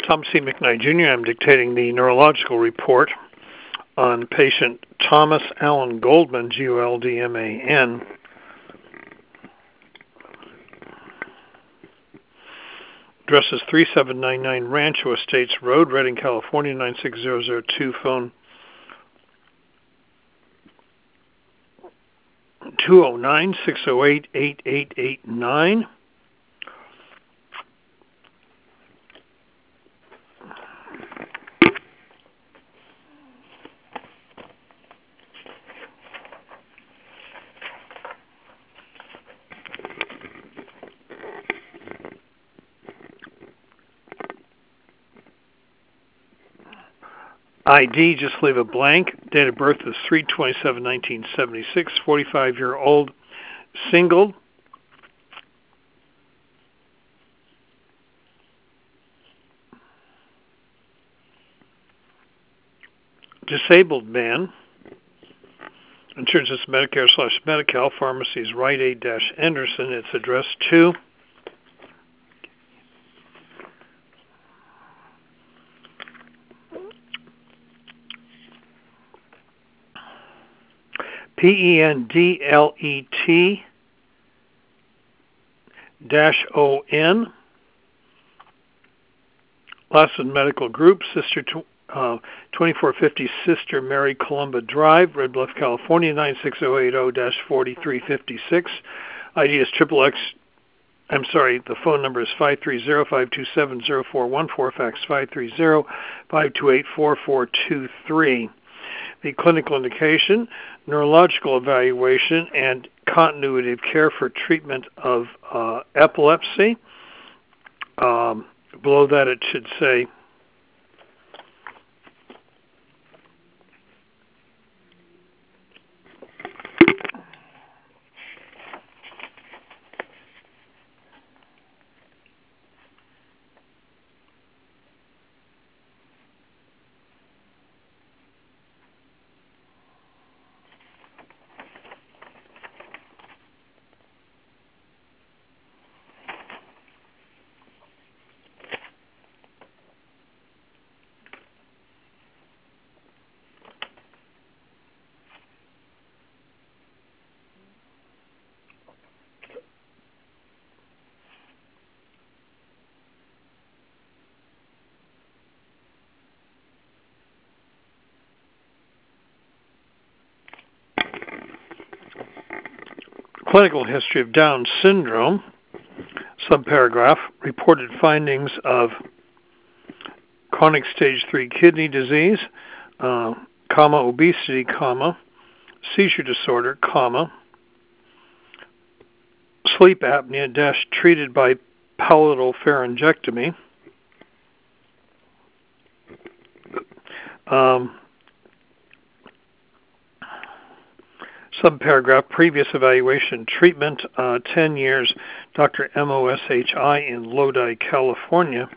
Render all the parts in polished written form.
Tom C. McKnight Jr. I'm dictating the neurological report on patient Thomas Allen Goldman, Goldman. Address is 3799 Rancho Estates Road, Redding, California, 96002. Phone 209-608-8889. ID, just leave a blank. Date of birth is 3/27/1976. 45-year-old, single. Disabled man. Insurance is Medicare/Medi-Cal. Pharmacy is Rite Aid-Anderson. It's addressed to PENDLET-ON Lassen Medical Group, 2450 Sister Mary Columba Drive, Red Bluff, California, 96080-4356. ID is the phone number is 530-527-0414, fax 530-528-4423. The clinical indication, neurological evaluation, and continuity of care for treatment of epilepsy. Below that it should say clinical history of Down syndrome, subparagraph, reported findings of chronic stage 3 kidney disease, obesity, seizure disorder, sleep apnea - treated by palatal pharyngectomy, subparagraph, previous evaluation, treatment, 10 years, Dr. MOSHI in Lodi, California.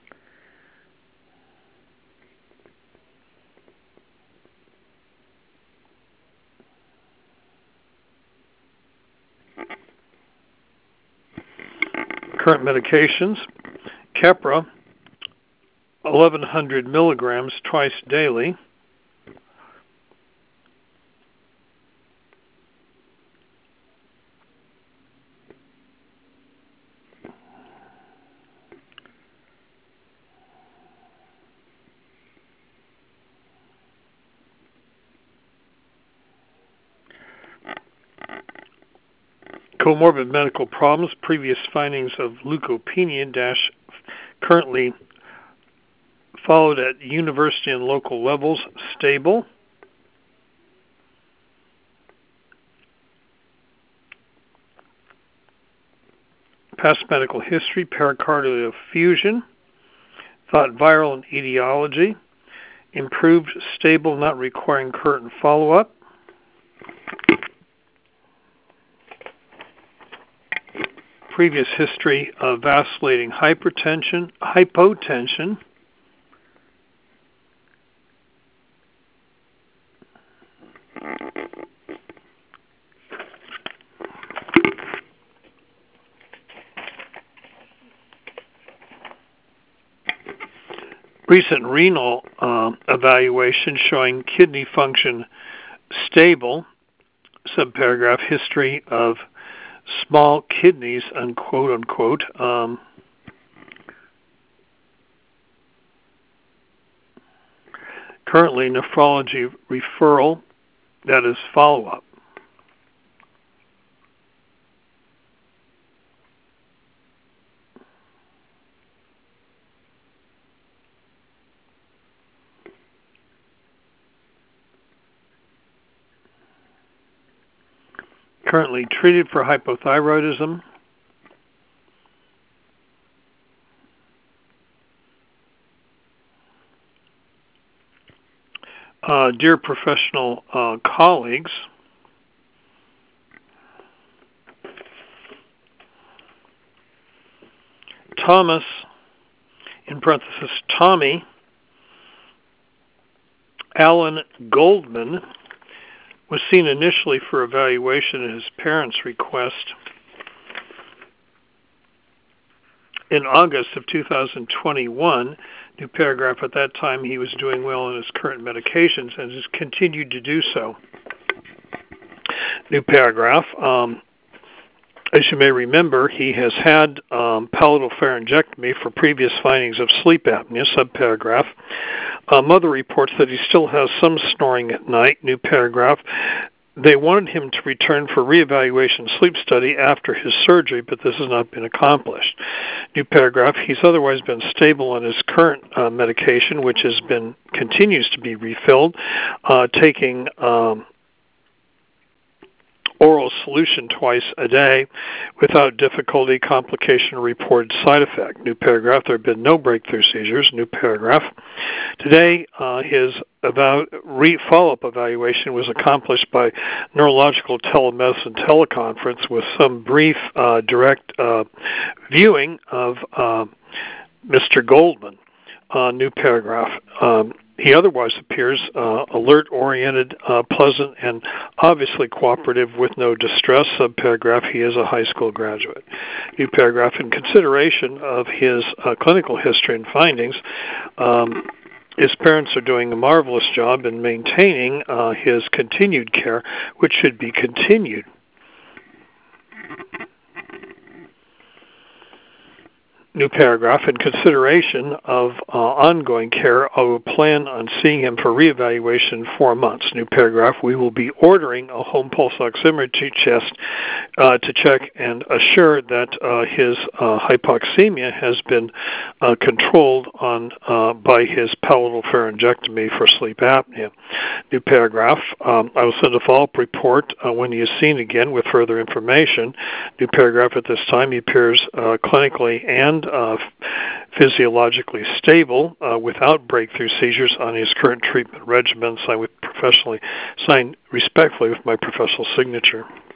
Current medications, Keppra, 1100 milligrams twice daily. Comorbid medical problems, previous findings of leukopenia - currently followed at university and local levels, stable. Past medical history, pericardial effusion, thought viral and etiology, improved, stable, not requiring current follow-up. Previous history of vacillating hypotension, recent renal evaluation showing kidney function stable, subparagraph, history of small kidneys, unquote, unquote. Currently, nephrology referral, that is follow-up. Currently treated for hypothyroidism. Dear professional colleagues, Thomas, in parenthesis, Tommy Allen Goldman was seen initially for evaluation at his parents' request in August of 2021. New paragraph, at that time he was doing well on his current medications and has continued to do so. New paragraph, as you may remember, he has had palatal pharyngectomy for previous findings of sleep apnea, subparagraph. Mother reports that he still has some snoring at night, new paragraph. They wanted him to return for reevaluation sleep study after his surgery, but this has not been accomplished. New paragraph, he's otherwise been stable on his current medication, which continues to be refilled, taking oral solution twice a day without difficulty, complication, or reported side effect. New paragraph, there have been no breakthrough seizures. New paragraph. Today, his follow-up evaluation was accomplished by neurological telemedicine teleconference with some brief direct viewing of Mr. Goldman. New paragraph. He otherwise appears alert-oriented, pleasant, and obviously cooperative with no distress. Subparagraph, he is a high school graduate. New paragraph, in consideration of his clinical history and findings, his parents are doing a marvelous job in maintaining his continued care, which should be continued. New paragraph, in consideration of ongoing care, I will plan on seeing him for reevaluation in 4 months. New paragraph, we will be ordering a home pulse oximetry test to check and assure that his hypoxemia has been controlled by his palatal pharyngectomy for sleep apnea. New paragraph, I will send a follow-up report when he is seen again with further information. New paragraph, at this time he appears clinically and physiologically stable without breakthrough seizures on his current treatment regimen. Signed respectfully with my professional signature.